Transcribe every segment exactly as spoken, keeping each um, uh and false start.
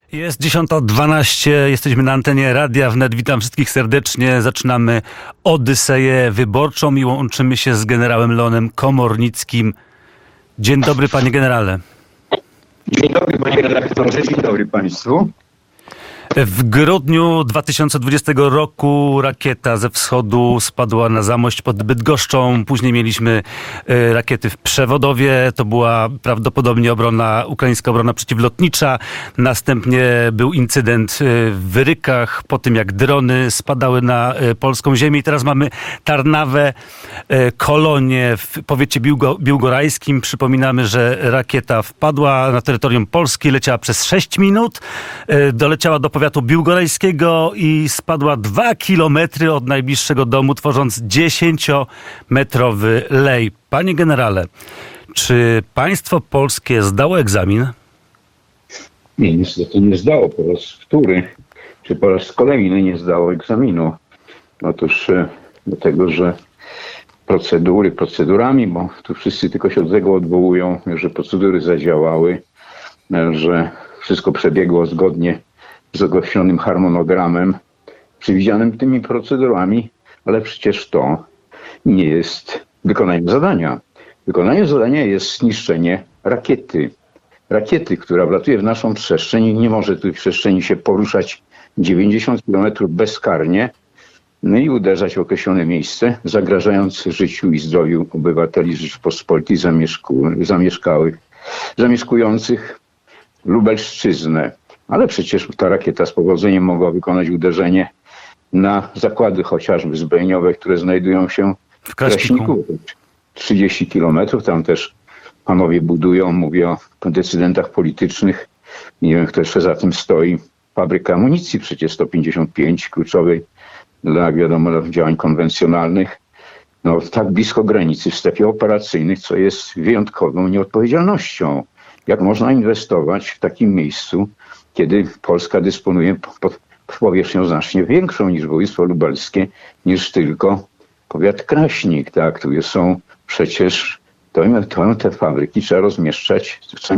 Jest dziesiąta dwanaście, jesteśmy na antenie Radia Wnet. Witam wszystkich serdecznie. Zaczynamy Odyseję Wyborczą i łączymy się z generałem Leonem Komornickim. Dzień dobry, panie generale. Dzień dobry, panie redaktorze. Dzień dobry państwu. W grudniu dwa tysiące dwudziestego roku rakieta ze wschodu spadła na Zamość pod Bydgoszczą. Później mieliśmy y, rakiety w Przewodowie. To była prawdopodobnie obrona, ukraińska obrona przeciwlotnicza. Następnie był incydent y, w Wyrykach, po tym jak drony spadały na y, polską ziemię. I teraz mamy Tarnawę, y, Kolonie w powiecie biłgo, biłgorajskim. Przypominamy, że rakieta wpadła na terytorium Polski, leciała przez sześć minut, y, doleciała do powiatu biłgorajskiego i spadła dwa kilometry od najbliższego domu, tworząc dziesięciometrowy lej. Panie generale, czy państwo polskie zdało egzamin? Nie, niestety nie zdało po raz wtóry, czy po raz kolejny nie zdało egzaminu. Otóż do tego, że procedury procedurami, bo tu wszyscy tylko się od tego odwołują, że procedury zadziałały, że wszystko przebiegło zgodnie z określonym harmonogramem przewidzianym tymi procedurami, ale przecież to nie jest wykonaniem zadania. Wykonaniem zadania jest zniszczenie rakiety. Rakiety, która wlatuje w naszą przestrzeń i nie może tu w przestrzeni się poruszać dziewięćdziesiąt kilometrów bezkarnie, no i uderzać w określone miejsce, zagrażając życiu i zdrowiu obywateli Rzeczypospolitej zamieszkałych, zamieszkujących Lubelszczyznę. Ale przecież ta rakieta z powodzeniem mogła wykonać uderzenie na zakłady chociażby zbrojeniowe, które znajdują się w Kraśniku. trzydzieści kilometrów. Tam też panowie budują, mówię o decydentach politycznych. Nie wiem, kto jeszcze za tym stoi. Fabryka amunicji przecież sto pięćdziesiąt pięć, kluczowej dla, jak wiadomo, działań konwencjonalnych. No, tak blisko granicy w strefie operacyjnej, co jest wyjątkową nieodpowiedzialnością. Jak można inwestować w takim miejscu, kiedy Polska dysponuje powierzchnią znacznie większą niż województwo lubelskie, niż tylko powiat Kraśnik. Tak, tu są przecież, to, to te fabryki trzeba rozmieszczać co,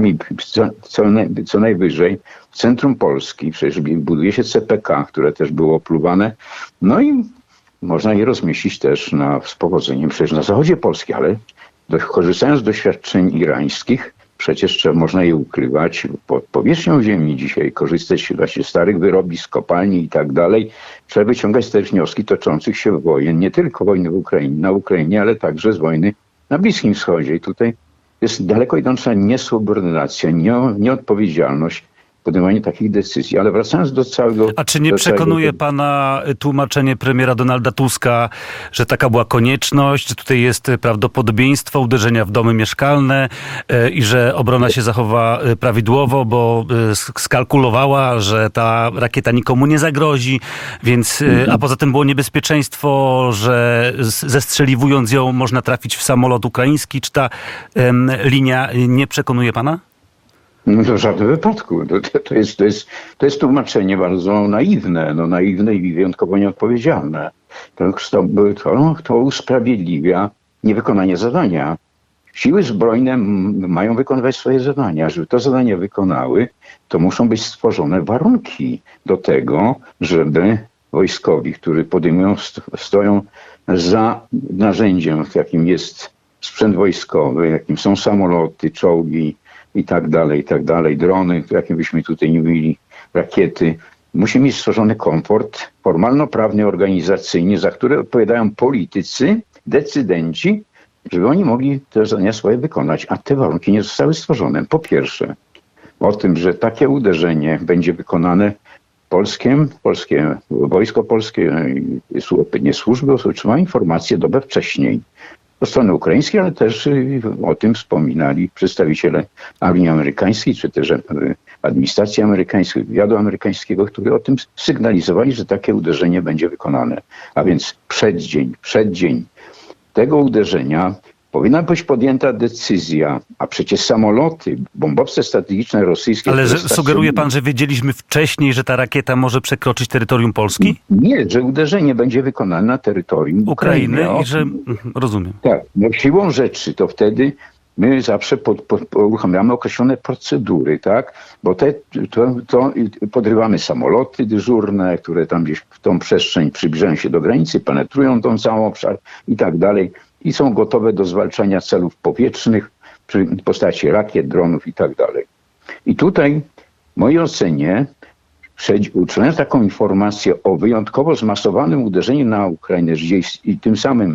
co, co najwyżej w centrum Polski. Przecież buduje się C P K, które też było opluwane. No i można je rozmieścić też na, z powodzeniem przecież na zachodzie Polski, ale do, korzystając z doświadczeń irańskich, przecież trzeba, można je ukrywać pod powierzchnią ziemi dzisiaj, korzystać właśnie z starych wyrobisk, kopalni i tak dalej. Trzeba wyciągać też wnioski toczących się wojen, nie tylko wojny w Ukrainie, na Ukrainie, ale także z wojny na Bliskim Wschodzie. I tutaj jest daleko idąca niesubordynacja, nie, nieodpowiedzialność w podejmowaniu takich decyzji. Ale wracając do całego... A czy nie przekonuje całego... pana tłumaczenie premiera Donalda Tuska, że taka była konieczność, że tutaj jest prawdopodobieństwo uderzenia w domy mieszkalne yy, i że obrona się zachowa prawidłowo, bo yy, skalkulowała, że ta rakieta nikomu nie zagrozi, więc, yy, a poza tym było niebezpieczeństwo, że zestrzeliwując ją można trafić w samolot ukraiński. Czy ta yy, linia nie przekonuje pana? No to w żadnym wypadku. To, to, jest, to, jest, to jest tłumaczenie bardzo naiwne, no naiwne i wyjątkowo nieodpowiedzialne. To, to, to usprawiedliwia niewykonanie zadania. Siły zbrojne mają wykonywać swoje zadania. Żeby to zadanie wykonały, to muszą być stworzone warunki do tego, żeby wojskowi, którzy podejmują, stoją za narzędziem, jakim jest sprzęt wojskowy, jakim są samoloty, czołgi, i tak dalej, i tak dalej, drony, jakie byśmy tutaj nie mówili, rakiety. Musi mieć stworzony komfort formalno-prawny, organizacyjny, za które odpowiadają politycy, decydenci, żeby oni mogli te zadania swoje wykonać, a te warunki nie zostały stworzone. Po pierwsze, o tym, że takie uderzenie będzie wykonane polskiem, polskie wojsko polskie, nie służby otrzymały informacje dobę wcześniej. Po strony ukraińskiej, ale też o tym wspominali przedstawiciele armii amerykańskiej, czy też administracji amerykańskiej, wywiadu amerykańskiego, którzy o tym sygnalizowali, że takie uderzenie będzie wykonane. A więc przeddzień, przeddzień tego uderzenia powinna być podjęta decyzja, a przecież samoloty, bombowce strategiczne rosyjskie... Ale że, sugeruje pan, że wiedzieliśmy wcześniej, że ta rakieta może przekroczyć terytorium Polski? Nie, że uderzenie będzie wykonane na terytorium Ukrainy. Ukrainy i że... Rozumiem. Tak, no siłą rzeczy to wtedy my zawsze pod, pod, uruchamiamy określone procedury, tak? Bo te, to, to podrywamy samoloty dyżurne, które tam gdzieś w tą przestrzeń przybliżają się do granicy, penetrują tą cały obszar i tak dalej i są gotowe do zwalczania celów powietrznych w postaci rakiet, dronów i tak dalej. I tutaj w mojej ocenie, uczulając taką informację o wyjątkowo zmasowanym uderzeniu na Ukrainę i tym samym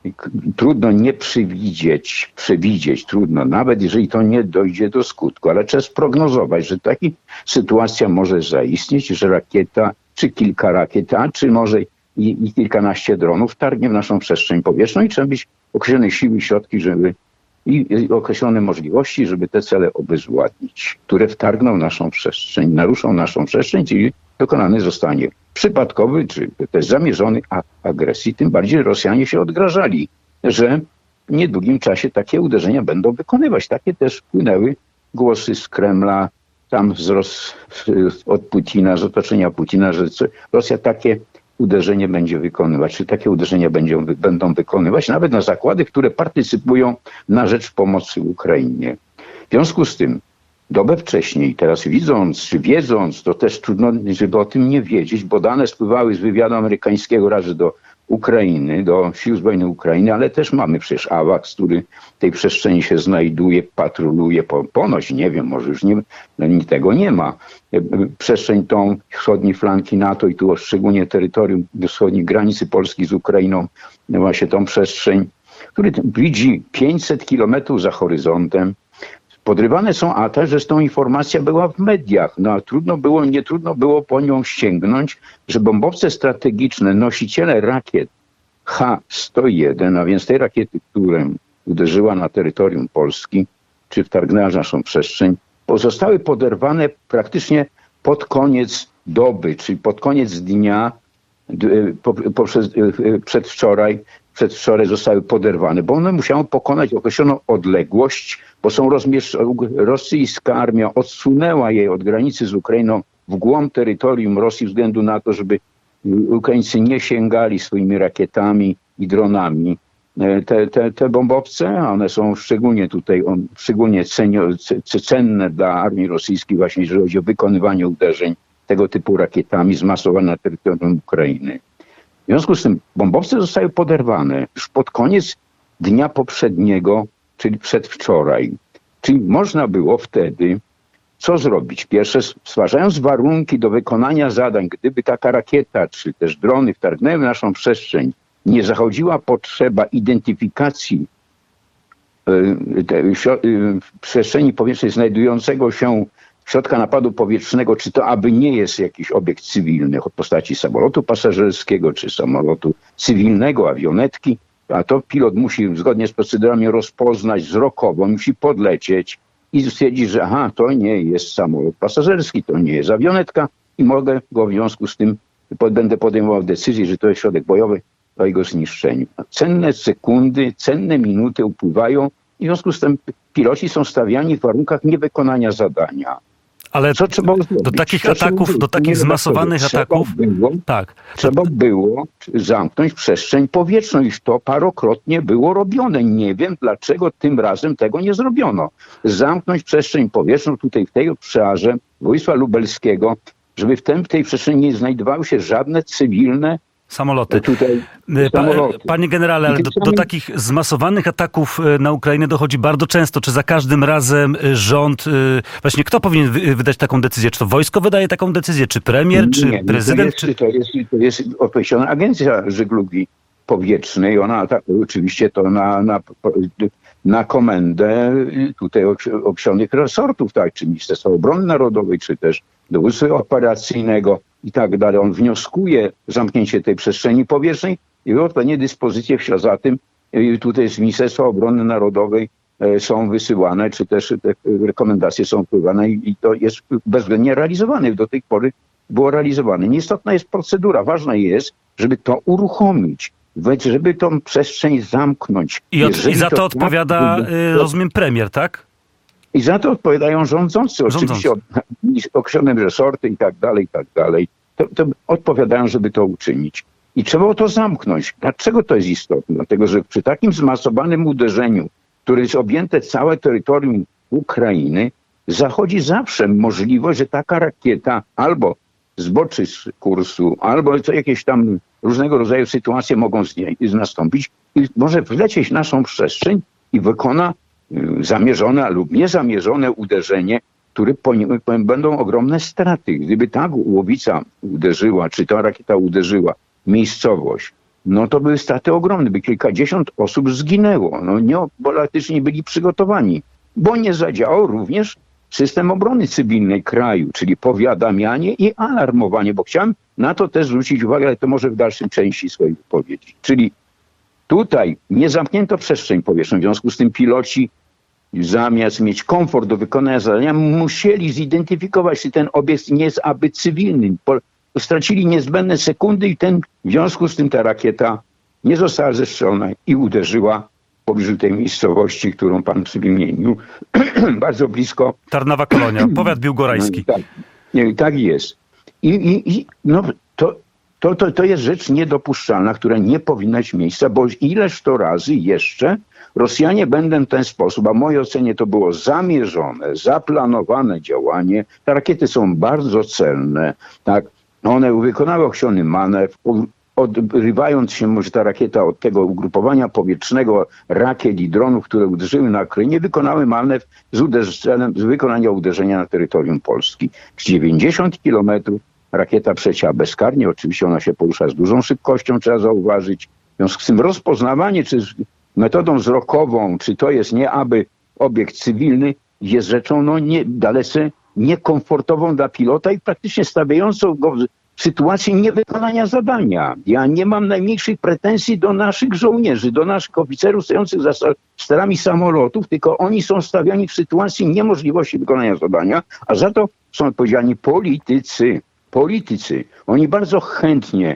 trudno nie przewidzieć, przewidzieć, trudno, nawet jeżeli to nie dojdzie do skutku, ale trzeba sprognozować, że taka sytuacja może zaistnieć, że rakieta, czy kilka rakiet, a czy może i, i kilkanaście dronów targnie w naszą przestrzeń powietrzną i trzeba mieć określone siły i środki, żeby i, i określone możliwości, żeby te cele obezwładnić, które wtargną w naszą przestrzeń, naruszą naszą przestrzeń, czyli dokonany zostanie przypadkowy, czy też zamierzony akt agresji. Tym bardziej Rosjanie się odgrażali, że w niedługim czasie takie uderzenia będą wykonywać. Takie też wpłynęły głosy z Kremla, tam z Ros- od Putina, z otoczenia Putina, że Rosja takie uderzenie będzie wykonywać, czy takie uderzenia będą, będą wykonywać, nawet na zakłady, które partycypują na rzecz pomocy Ukrainie. W związku z tym dobę wcześniej, teraz widząc, czy wiedząc, to też trudno, żeby o tym nie wiedzieć, bo dane spływały z wywiadu amerykańskiego raz do Ukrainy, do Sił Zbrojnych Ukrainy, ale też mamy przecież AWACS, który w tej przestrzeni się znajduje, patroluje, ponoć, nie wiem, może już nie, no, tego nie ma. Przestrzeń tą wschodniej flanki NATO i tu szczególnie terytorium wschodniej granicy Polski z Ukrainą, no właśnie tą przestrzeń, który widzi pięćset kilometrów za horyzontem. Podrywane są, a też zresztą informacja była w mediach. No a trudno było, nie trudno było po nią sięgnąć, że bombowce strategiczne, nosiciele rakiet H sto jeden, a więc tej rakiety, która uderzyła na terytorium Polski, czy wtargnęła w naszą przestrzeń, zostały poderwane praktycznie pod koniec doby, czyli pod koniec dnia, poprzez, przedwczoraj, przedwczoraj zostały poderwane, bo one musiały pokonać określoną odległość, bo są rozmieszczone, rosyjska armia odsunęła je od granicy z Ukrainą w głąb terytorium Rosji ze względu na to, żeby Ukraińcy nie sięgali swoimi rakietami i dronami. Te, te, te bombowce, one są szczególnie tutaj, on, szczególnie cenio, cenne dla armii rosyjskiej właśnie, jeżeli chodzi o wykonywanie uderzeń tego typu rakietami zmasowane na terytorium Ukrainy. W związku z tym bombowce zostały poderwane już pod koniec dnia poprzedniego, czyli przedwczoraj. Czyli można było wtedy co zrobić? Pierwsze, stwarzając warunki do wykonania zadań, gdyby taka rakieta czy też drony wtargnęły w naszą przestrzeń, nie zachodziła potrzeba identyfikacji w przestrzeni powietrznej znajdującego się środka napadu powietrznego, czy to aby nie jest jakiś obiekt cywilny w postaci samolotu pasażerskiego, czy samolotu cywilnego, awionetki, a to pilot musi zgodnie z procedurami rozpoznać wzrokowo, musi podlecieć i stwierdzić, że aha, to nie jest samolot pasażerski, to nie jest awionetka i mogę go w związku z tym, będę podejmował decyzję, że to jest środek bojowy, o jego zniszczeniu. Cenne sekundy, cenne minuty upływają i w związku z tym piloci są stawiani w warunkach niewykonania zadania. Ale co trzeba zrobić? do takich co ataków, do takich zmasowanych trzeba ataków, było, tak. Trzeba było zamknąć przestrzeń powietrzną i to parokrotnie było robione. Nie wiem, dlaczego tym razem tego nie zrobiono. Zamknąć przestrzeń powietrzną tutaj w tej obszarze województwa lubelskiego, żeby w, tym, w tej przestrzeni nie znajdowały się żadne cywilne Samoloty. Tutaj pa, samoloty. Panie generale, ale do, do takich zmasowanych ataków na Ukrainę dochodzi bardzo często. Czy za każdym razem rząd, właśnie kto powinien wydać taką decyzję? Czy to wojsko wydaje taką decyzję? Czy premier? Czy nie, prezydent? To jest, to jest, to jest określona agencja żeglugi powietrznej. Ona ta, oczywiście to na, na, na komendę tutaj określonych resortów, tak, czy Ministerstwa Obrony Narodowej, czy też dowództwa operacyjnego i tak dalej. On wnioskuje zamknięcie tej przestrzeni powietrznej i odpowiednie dyspozycje w ślad za tym tutaj z Ministerstwa Obrony Narodowej są wysyłane, czy też te rekomendacje są wpływane i to jest bezwzględnie realizowane. Do tej pory było realizowane. Nieistotna jest procedura. Ważne jest, żeby to uruchomić, żeby tą przestrzeń zamknąć. I, od, i za to, to odpowiada, tak, rozumiem, premier, tak? I za to odpowiadają rządzący, oczywiście określone resorty i tak dalej, i tak dalej. To, to odpowiadają, żeby to uczynić. I trzeba to zamknąć. Dlaczego to jest istotne? Dlatego, że przy takim zmasowanym uderzeniu, które jest objęte całe terytorium Ukrainy, zachodzi zawsze możliwość, że taka rakieta albo zboczy z kursu, albo co jakieś tam różnego rodzaju sytuacje mogą z niej nastąpić i może wlecieć w naszą przestrzeń i wykona zamierzone lub niezamierzone uderzenie, które będą ogromne straty. Gdyby ta głowica uderzyła, czy ta rakieta uderzyła miejscowość, no to były straty ogromne, by kilkadziesiąt osób zginęło. No nie, bo praktycznie nie byli przygotowani, bo nie zadziałał również system obrony cywilnej kraju, czyli powiadamianie i alarmowanie, bo chciałem na to też zwrócić uwagę, ale to może w dalszej części swojej wypowiedzi. Czyli tutaj nie zamknięto przestrzeń powietrzną, w związku z tym piloci zamiast mieć komfort do wykonania zadania, musieli zidentyfikować, czy ten obiekt nie jest aby cywilny. Stracili niezbędne sekundy i ten, w związku z tym ta rakieta nie została zestrzelona i uderzyła w pobliżu tej miejscowości, którą pan wymienił, bardzo blisko. Tarnowa Kolonia, powiat biłgorajski. Tak, nie, tak jest. I, i, i no, to, to, to, to jest rzecz niedopuszczalna, która nie powinna mieć miejsca, bo ileż to razy jeszcze Rosjanie będą w ten sposób, a w mojej ocenie to było zamierzone, zaplanowane działanie. Te rakiety są bardzo celne, tak. One wykonały określony manewr, odrywając się może ta rakieta od tego ugrupowania powietrznego rakiet i dronów, które uderzyły na Ukrainie, wykonały manewr z, uderzeniem, z wykonania uderzenia na terytorium Polski. Z dziewięćdziesiąt kilometrów rakieta przecięła bezkarnie, oczywiście ona się porusza z dużą szybkością, trzeba zauważyć. W związku z tym rozpoznawanie, czy metodą wzrokową, czy to jest nie aby obiekt cywilny, jest rzeczą no, nie, dalece niekomfortową dla pilota i praktycznie stawiającą go w sytuacji niewykonania zadania. Ja nie mam najmniejszych pretensji do naszych żołnierzy, do naszych oficerów stojących za sterami samolotów, tylko oni są stawiani w sytuacji niemożliwości wykonania zadania, a za to są odpowiedzialni politycy. Politycy. Oni bardzo chętnie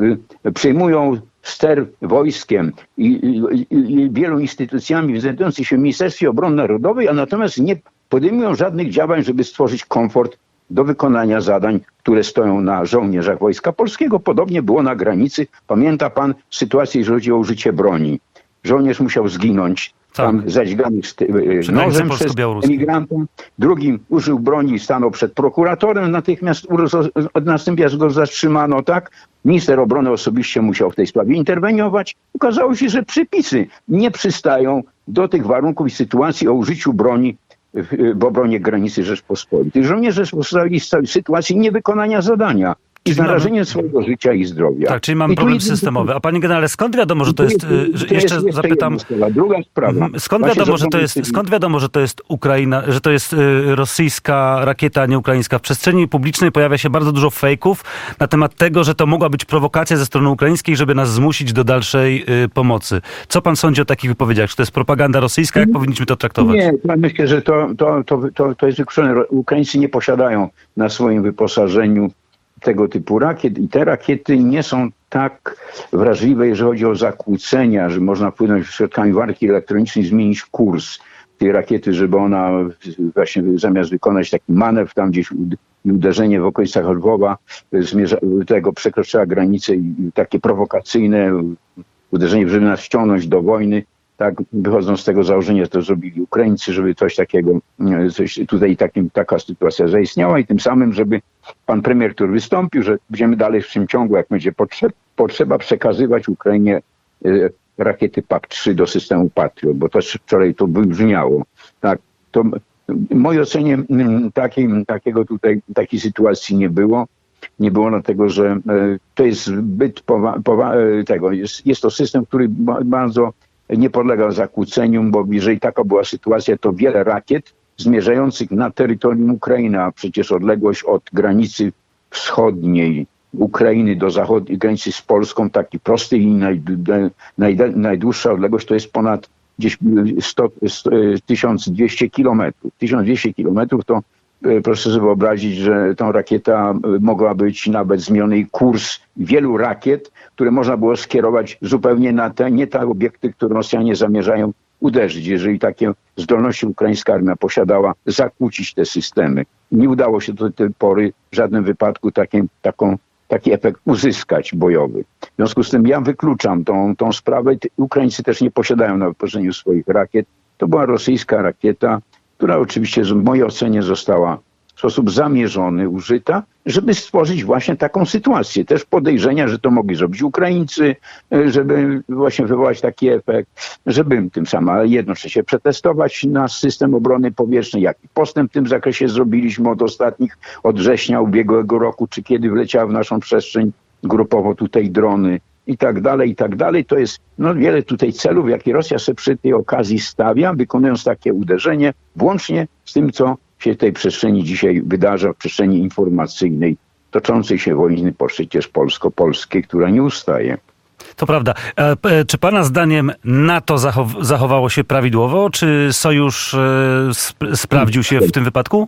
przejmują ster wojskiem i, i, i wielu instytucjami znajdującymi się w Ministerstwie Obrony Narodowej, a natomiast nie podejmują żadnych działań, żeby stworzyć komfort do wykonania zadań, które stoją na żołnierzach Wojska Polskiego. Podobnie było na granicy. Pamięta pan sytuację, jeżeli chodzi o użycie broni. Żołnierz musiał zginąć, tak, tam zadźgany nożem przez emigranta. Drugi użył broni i stanął przed prokuratorem. Natychmiast natychmiast go zatrzymano, tak? Minister obrony osobiście musiał w tej sprawie interweniować. Okazało się, że przepisy nie przystają do tych warunków i sytuacji o użyciu broni w obronie granicy Rzeczpospolitej. Żołnierze zostali w sytuacji niewykonania zadania i z narażeniem swojego życia i zdrowia. Tak, czyli mamy problem systemowy. A panie generale, skąd wiadomo, że to jest... Że to jeszcze jest zapytam... Druga sprawa. Skąd wiadomo, że to jest, skąd wiadomo, że to jest Ukraina, że to jest rosyjska rakieta, a nie ukraińska? W przestrzeni publicznej pojawia się bardzo dużo fejków na temat tego, że to mogła być prowokacja ze strony ukraińskiej, żeby nas zmusić do dalszej pomocy. Co pan sądzi o takich wypowiedziach? Czy to jest propaganda rosyjska? Jak powinniśmy to traktować? Nie, myślę, że to, to, to, to, to jest wykluczone. Ukraińcy nie posiadają na swoim wyposażeniu tego typu rakiet i te rakiety nie są tak wrażliwe, jeżeli chodzi o zakłócenia, że można wpłynąć środkami walki elektronicznej, zmienić kurs tej rakiety, żeby ona właśnie zamiast wykonać taki manewr tam gdzieś uderzenie w okolicach Lwowa, zmierza, tego przekroczyła granicę i takie prowokacyjne uderzenie, żeby nas wciągnąć do wojny. Tak, wychodząc z tego założenia, że to zrobili Ukraińcy, żeby coś takiego, coś tutaj takim, taka sytuacja zaistniała i tym samym, żeby pan premier, który wystąpił, że będziemy dalej w tym ciągu, jak będzie potrzeb, potrzeba przekazywać Ukrainie y, rakiety P A K trzy do systemu Patriot, bo też wczoraj to wybrzmiało. Tak, to w mojej ocenie y, takiej, takiego tutaj, takiej sytuacji nie było. Nie było dlatego, że y, to jest zbyt powa- powa- tego, jest, jest to system, który bardzo nie podlega zakłóceniom, bo jeżeli taka była sytuacja, to wiele rakiet zmierzających na terytorium Ukrainy, a przecież odległość od granicy wschodniej Ukrainy do zachodniej granicy z Polską, taki prostej i naj, naj, najdłuższa odległość to jest ponad gdzieś sto, tysiąc dwieście kilometrów. tysiąc dwieście kilometrów to proszę sobie wyobrazić, że tą rakieta mogła być nawet zmieniony kurs wielu rakiet, które można było skierować zupełnie na te, nie te obiekty, które Rosjanie zamierzają uderzyć. Jeżeli takie zdolności ukraińska armia posiadała, zakłócić te systemy. Nie udało się do tej pory w żadnym wypadku takim, taką, taki efekt uzyskać bojowy. W związku z tym ja wykluczam tą, tą sprawę. Ukraińcy też nie posiadają na wyposażeniu swoich rakiet to była rosyjska rakieta, która oczywiście w mojej ocenie została w sposób zamierzony użyta, żeby stworzyć właśnie taką sytuację. Też podejrzenia, że to mogli zrobić Ukraińcy, żeby właśnie wywołać taki efekt, żeby tym samym, ale jednocześnie przetestować nasz system obrony powietrznej, jaki postęp w tym zakresie zrobiliśmy od ostatnich, od września ubiegłego roku, czy kiedy wleciały w naszą przestrzeń grupowo tutaj drony i tak dalej, i tak dalej. To jest no, wiele tutaj celów, jakie Rosja sobie przy tej okazji stawia, wykonując takie uderzenie, włącznie z tym, co się w tej przestrzeni dzisiaj wydarza, w przestrzeni informacyjnej, toczącej się wojny przecież polsko-polskiej, która nie ustaje. To prawda. E, czy pana zdaniem NATO zachow- zachowało się prawidłowo, czy sojusz e, sp- sprawdził się w tym wypadku?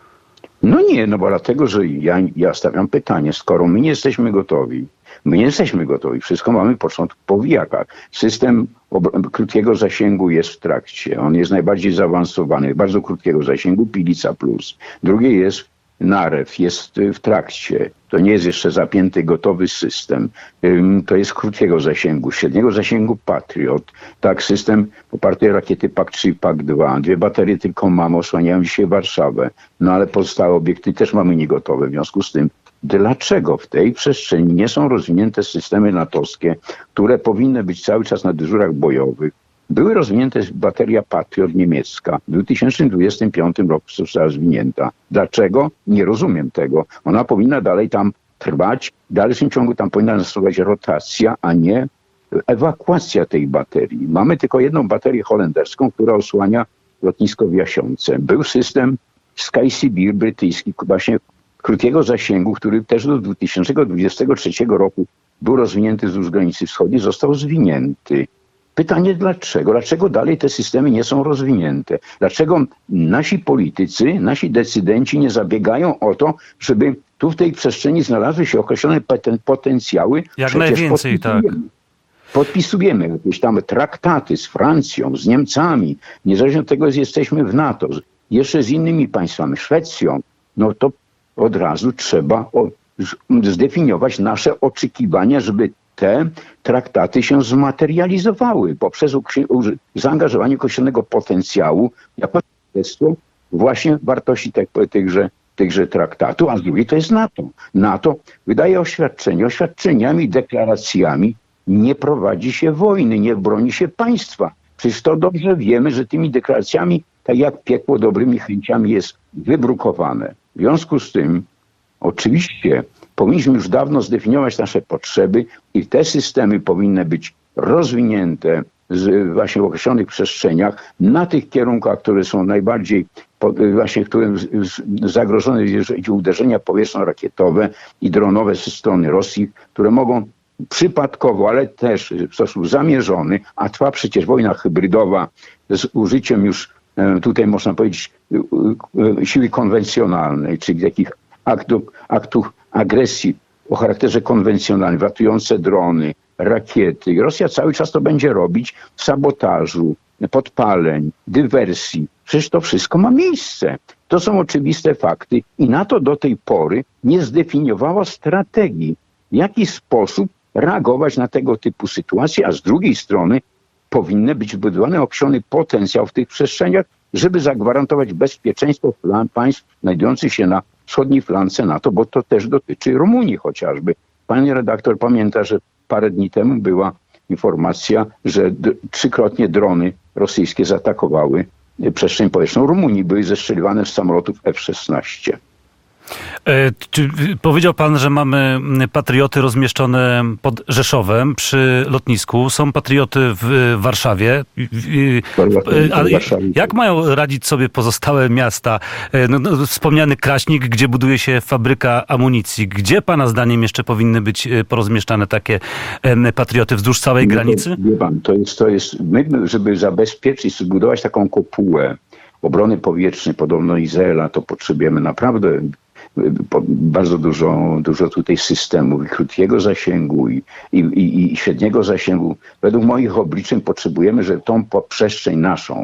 No nie, no bo dlatego, że ja, ja stawiam pytanie, skoro my nie jesteśmy gotowi, my nie jesteśmy gotowi, wszystko mamy początku po wijakach. System ob- krótkiego zasięgu jest w trakcie, on jest najbardziej zaawansowany, bardzo krótkiego zasięgu, Pilica Plus. Drugie jest Narew, jest w trakcie. To nie jest jeszcze zapięty, gotowy system. To jest krótkiego zasięgu, średniego zasięgu Patriot. Tak, system oparty o rakiety P A C trzy i P A C dwa. Dwie baterie tylko mamy, osłaniają dzisiaj Warszawę. No ale pozostałe obiekty też mamy niegotowe. W związku z tym, dlaczego w tej przestrzeni nie są rozwinięte systemy natowskie, które powinny być cały czas na dyżurach bojowych? Były rozwinięte bateria Patriot niemiecka. W dwa tysiące dwudziestym piątym roku została rozwinięta. Dlaczego? Nie rozumiem tego. Ona powinna dalej tam trwać. W dalszym ciągu tam powinna nastąpić rotacja, a nie ewakuacja tej baterii. Mamy tylko jedną baterię holenderską, która osłania lotnisko w Jasiące. Był system SkySeabir brytyjski, właśnie krótkiego zasięgu, który też do dwa tysiące dwudziestego trzeciego roku był rozwinięty wzdłuż granicy wschodniej, został zwinięty. Pytanie dlaczego? Dlaczego dalej te systemy nie są rozwinięte? Dlaczego nasi politycy, nasi decydenci nie zabiegają o to, żeby tu w tej przestrzeni znalazły się określone poten- potencjały? Jak Przecież najwięcej, tak. Podpisujemy jakieś tam traktaty z Francją, z Niemcami, niezależnie od tego, że jesteśmy w NATO, jeszcze z innymi państwami, Szwecją, no to od razu trzeba o, zdefiniować nasze oczekiwania, żeby te traktaty się zmaterializowały poprzez zaangażowanie określonego potencjału jako świadectwo właśnie wartości tych, tychże, tychże traktatu, a z drugiej to jest NATO. NATO wydaje oświadczenie. Oświadczeniami, deklaracjami nie prowadzi się wojny, nie broni się państwa. Przecież to dobrze wiemy, że tymi deklaracjami, tak jak piekło dobrymi chęciami jest wybrukowane. W związku z tym oczywiście powinniśmy już dawno zdefiniować nasze potrzeby i te systemy powinny być rozwinięte z, właśnie w określonych przestrzeniach na tych kierunkach, które są najbardziej właśnie którym zagrożone jest uderzenia powietrzno-rakietowe i dronowe ze strony Rosji, które mogą przypadkowo, ale też w sposób zamierzony, a trwa przecież wojna hybrydowa z użyciem już tutaj można powiedzieć siły konwencjonalnej, czyli takich aktów, aktów agresji o charakterze konwencjonalnym, ratujące drony, rakiety. Rosja cały czas to będzie robić w sabotażu, podpaleń, dywersji. Przecież to wszystko ma miejsce. To są oczywiste fakty i NATO do tej pory nie zdefiniowało strategii, w jaki sposób reagować na tego typu sytuacje, a z drugiej strony powinny być zbudowany określony potencjał w tych przestrzeniach, żeby zagwarantować bezpieczeństwo państw znajdujących się na wschodniej flance NATO, bo to też dotyczy Rumunii chociażby. Pani redaktor pamięta, że parę dni temu była informacja, że d- trzykrotnie drony rosyjskie zaatakowały przestrzeń powietrzną Rumunii, były zestrzeliwane z samolotów F szesnaście. E, czy powiedział pan, że mamy patrioty rozmieszczone pod Rzeszowem przy lotnisku. Są patrioty w Warszawie. A jak mają radzić sobie pozostałe miasta? No, no, wspomniany Kraśnik, gdzie buduje się fabryka amunicji. Gdzie pana zdaniem jeszcze powinny być porozmieszczane takie patrioty wzdłuż całej no, granicy? Wie pan, to jest, to jest, my, żeby zabezpieczyć, zbudować taką kopułę obrony powietrznej, podobno Izraela, to potrzebujemy naprawdę bardzo dużo, dużo tutaj systemów i krótkiego zasięgu i, i, i, i średniego zasięgu. Według moich obliczeń potrzebujemy, że tą przestrzeń naszą,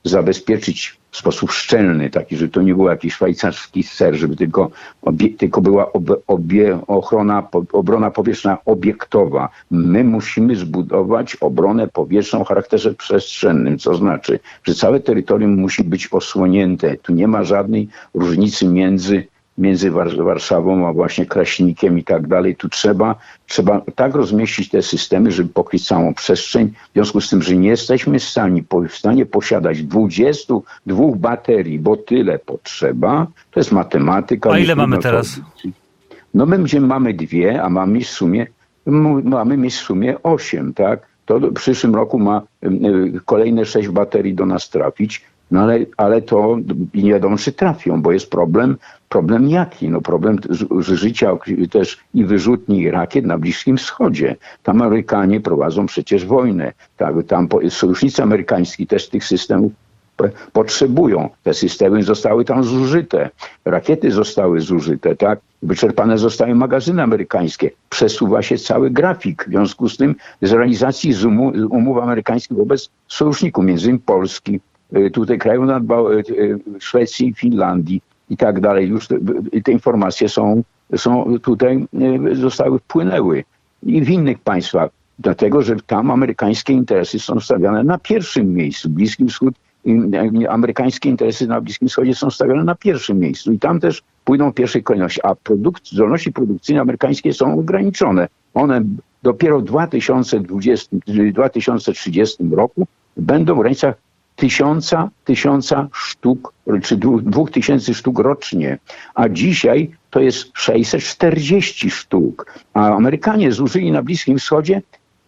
zabezpieczyć w sposób szczelny, taki, żeby to nie był jakiś szwajcarski ser, żeby tylko, obie, tylko była ob, obie, ochrona, obrona powietrzna obiektowa. My musimy zbudować obronę powietrzną o charakterze przestrzennym, co znaczy, że całe terytorium musi być osłonięte. Tu nie ma żadnej różnicy między między Warszawą a właśnie Kraśnikiem i tak dalej. Tu trzeba, trzeba tak rozmieścić te systemy, żeby pokryć całą przestrzeń. W związku z tym, że nie jesteśmy w stanie, w stanie posiadać dwudziestu dwóch baterii, bo tyle potrzeba, to jest matematyka. A ile mamy teraz? No my będziemy, mamy dwie, a mamy w sumie, mamy mieć w sumie osiem, tak? To w przyszłym roku ma kolejne sześć baterii do nas trafić. No ale, ale to nie wiadomo, czy trafią, bo jest problem, problem jaki? No problem życia też i wyrzutni i rakiet na Bliskim Wschodzie. Tam Amerykanie prowadzą przecież wojnę. Tak, tam sojusznicy amerykańscy też tych systemów potrzebują. Te systemy zostały tam zużyte. Rakiety zostały zużyte, tak? Wyczerpane zostały magazyny amerykańskie. Przesuwa się cały grafik. W związku z tym z realizacji z umów, umów amerykańskich wobec sojuszników, między innymi Polski, tutaj krajów Szwecji, Finlandii i tak dalej. Już te, te informacje są, są tutaj, zostały, wpłynęły. I w innych państwach. Dlatego, że tam amerykańskie interesy są stawiane na pierwszym miejscu. Bliski Wschód, amerykańskie interesy na Bliskim Wschodzie są stawiane na pierwszym miejscu. I tam też pójdą w pierwszej kolejności. A produk- zdolności produkcyjne amerykańskie są ograniczone. One dopiero w dwa tysiące dwudziestym, dwa tysiące trzydziestym roku będą w granicach tysiąca, tysiąca sztuk, czy dwóch tysięcy sztuk rocznie, a dzisiaj to jest sześćset czterdzieści sztuk. A Amerykanie zużyli na Bliskim Wschodzie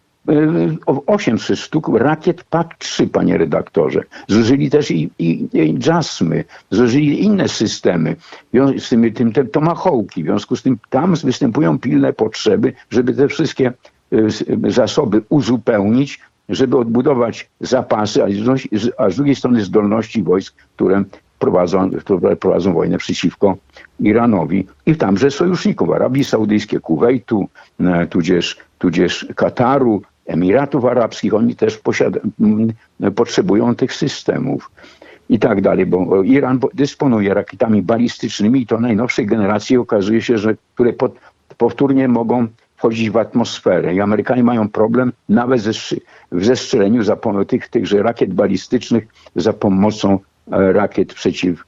osiemset sztuk rakiet P A C trzy, panie redaktorze. Zużyli też i, i, i JASMy, zużyli inne systemy, z tym, tym te tomahawki. W związku z tym tam występują pilne potrzeby, żeby te wszystkie zasoby uzupełnić, żeby odbudować zapasy, a z drugiej strony zdolności wojsk, które prowadzą, które prowadzą wojnę przeciwko Iranowi i tamże sojuszników, Arabii Saudyjskiej, Kuwejtu, tudzież, tudzież Kataru, Emiratów Arabskich. Oni też posiada, potrzebują tych systemów i tak dalej, bo Iran dysponuje rakietami balistycznymi i to najnowszej generacji okazuje się, że które pod, powtórnie mogą wchodzić w atmosferę i Amerykanie mają problem nawet ze, w zestrzeleniu za pomocą tych, tychże rakiet balistycznych za pomocą rakiet przeciw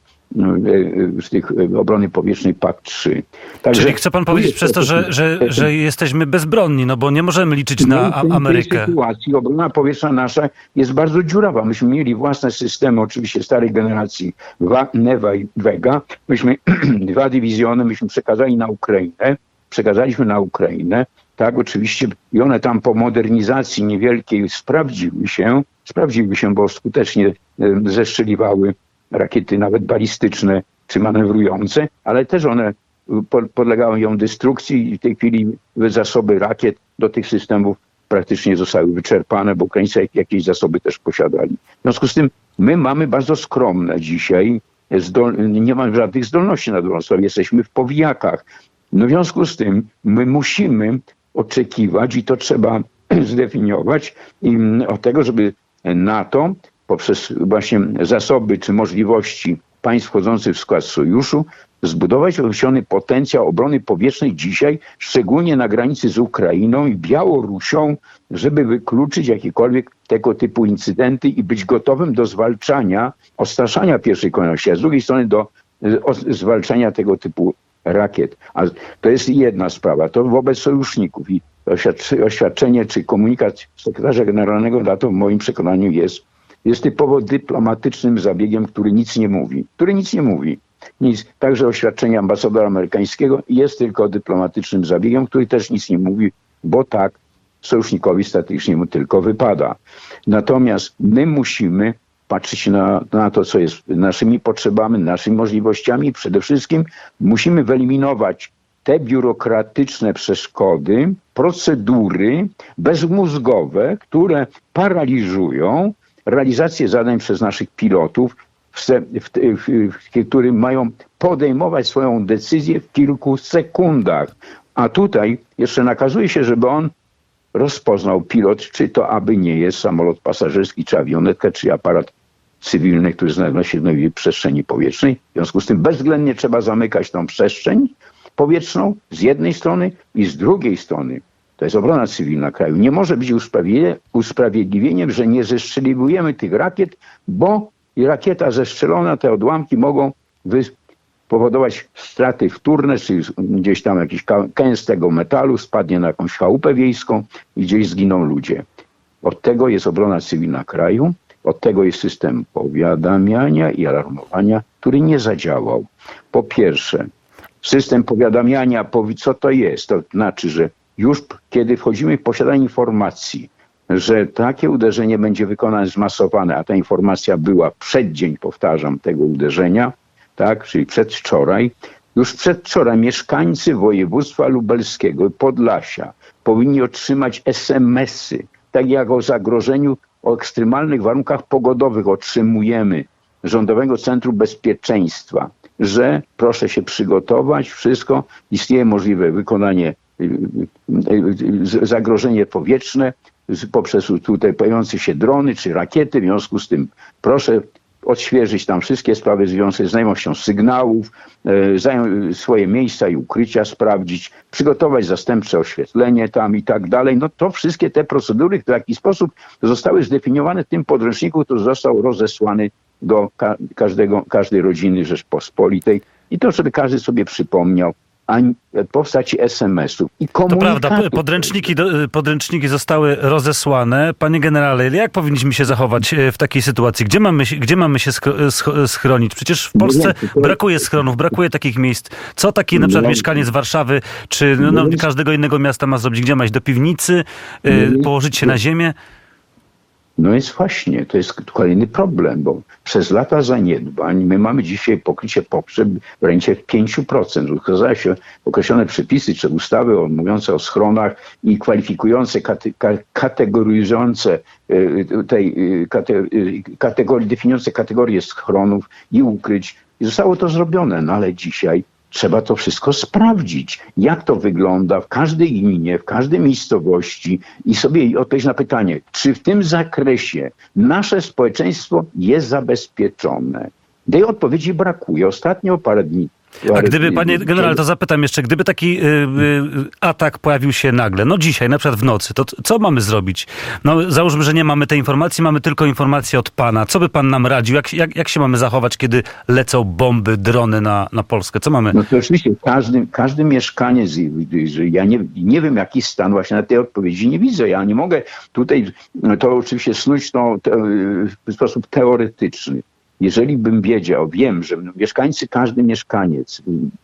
z tych obrony powietrznej P A C trzy. Także czyli chce pan powiedzieć przez to, że, że, że jesteśmy bezbronni, no bo nie możemy liczyć na Amerykę. W tej sytuacji obrona powietrzna nasza jest bardzo dziurawa. Myśmy mieli własne systemy, oczywiście starej generacji Neva i Vega. Myśmy dwa dywizjony, myśmy przekazali na Ukrainę. Przekazaliśmy na Ukrainę, tak, oczywiście, i one tam po modernizacji niewielkiej sprawdziły się, sprawdziły się, bo skutecznie zestrzeliwały rakiety nawet balistyczne czy manewrujące, ale też one podlegały ją destrukcji i w tej chwili zasoby rakiet do tych systemów praktycznie zostały wyczerpane, bo Ukraińcy jakieś zasoby też posiadali. W związku z tym my mamy bardzo skromne dzisiaj, zdol- nie mamy żadnych zdolności na dobrą sprawę, jesteśmy w powijakach. No w związku z tym my musimy oczekiwać i to trzeba zdefiniować od tego, żeby NATO poprzez właśnie zasoby czy możliwości państw wchodzących w skład sojuszu zbudować określony potencjał obrony powietrznej dzisiaj, szczególnie na granicy z Ukrainą i Białorusią, żeby wykluczyć jakiekolwiek tego typu incydenty i być gotowym do zwalczania, odstraszania pierwszej kolejności, a z drugiej strony do zwalczania tego typu rakiet. A to jest jedna sprawa. To wobec sojuszników i oświadczenie czy komunikat sekretarza generalnego NATO w moim przekonaniu jest, jest typowo dyplomatycznym zabiegiem, który nic nie mówi. Który nic nie mówi. Nic. Także oświadczenie ambasadora amerykańskiego jest tylko dyplomatycznym zabiegiem, który też nic nie mówi, bo tak sojusznikowi strategicznie mu tylko wypada. Natomiast my musimy patrzeć na, na to, co jest naszymi potrzebami, naszymi możliwościami i przede wszystkim musimy wyeliminować te biurokratyczne przeszkody, procedury bezmózgowe, które paraliżują realizację zadań przez naszych pilotów, w, w, w, w, którzy mają podejmować swoją decyzję w kilku sekundach. A tutaj jeszcze nakazuje się, żeby on rozpoznał pilot, czy to aby nie jest samolot pasażerski, czy awionetka, czy aparat cywilny, który znajduje się w przestrzeni powietrznej. W związku z tym bezwzględnie trzeba zamykać tą przestrzeń powietrzną z jednej strony i z drugiej strony. To jest obrona cywilna kraju. Nie może być usprawiedliwieniem, że nie zestrzeliwujemy tych rakiet, bo rakieta zestrzelona, te odłamki mogą powodować straty wtórne, czyli gdzieś tam jakiś kęs tego metalu spadnie na jakąś chałupę wiejską i gdzieś zginą ludzie. Od tego jest obrona cywilna kraju, od tego jest system powiadamiania i alarmowania, który nie zadziałał. Po pierwsze, system powiadamiania, co to jest? To znaczy, że już kiedy wchodzimy w posiadanie informacji, że takie uderzenie będzie wykonane zmasowane, a ta informacja była przeddzień, powtarzam, tego uderzenia, tak, czyli przedwczoraj, już przedwczoraj mieszkańcy województwa lubelskiego i Podlasia powinni otrzymać es em esy, tak jak o zagrożeniu, o ekstremalnych warunkach pogodowych otrzymujemy Rządowego Centrum Bezpieczeństwa, że proszę się przygotować, wszystko, istnieje możliwe wykonanie, zagrożenie powietrzne poprzez tutaj pojawiające się drony czy rakiety, w związku z tym proszę odświeżyć tam wszystkie sprawy związane z znajomością sygnałów, e, swoje miejsca i ukrycia sprawdzić, przygotować zastępcze oświetlenie tam i tak dalej. No to wszystkie te procedury, które w jakiś sposób zostały zdefiniowane w tym podręczniku, który został rozesłany do ka- każdego, każdej rodziny Rzeczpospolitej. I to, żeby każdy sobie przypomniał, a postaci es em esów i komunikatów. To prawda, podręczniki, podręczniki zostały rozesłane. Panie generale, jak powinniśmy się zachować w takiej sytuacji? Gdzie mamy, gdzie mamy się schronić? Przecież w Polsce brakuje schronów, brakuje takich miejsc. Co taki na przykład mieszkaniec Warszawy, czy no, no, każdego innego miasta ma zrobić? Gdzie ma iść? Do piwnicy? Położyć się na ziemię? No jest właśnie, to jest kolejny problem, bo przez lata zaniedbań my mamy dzisiaj pokrycie potrzeb w ręcie pięć procent. Ukazały się określone przepisy czy ustawy mówiące o schronach i kwalifikujące, kate- kategoryzujące tej kategorii, definiujące kategorie schronów i ukryć. I zostało to zrobione, no ale dzisiaj trzeba to wszystko sprawdzić, jak to wygląda w każdej gminie, w każdej miejscowości i sobie odpowiedzieć na pytanie, czy w tym zakresie nasze społeczeństwo jest zabezpieczone. Tej odpowiedzi brakuje. Ostatnio parę dni. A gdyby, panie generale, to zapytam jeszcze, gdyby taki y, y, atak pojawił się nagle, no dzisiaj, na przykład w nocy, to co mamy zrobić? No załóżmy, że nie mamy tej informacji, mamy tylko informację od pana. Co by pan nam radził? Jak, jak, jak się mamy zachować, kiedy lecą bomby, drony na, na Polskę? Co mamy? No to oczywiście każdy, każdy mieszkaniec, że ja nie, nie wiem jaki stan, właśnie na tej odpowiedzi nie widzę. Ja nie mogę tutaj, to oczywiście snuć to te, w sposób teoretyczny. Jeżeli bym wiedział, wiem, że mieszkańcy, każdy mieszkaniec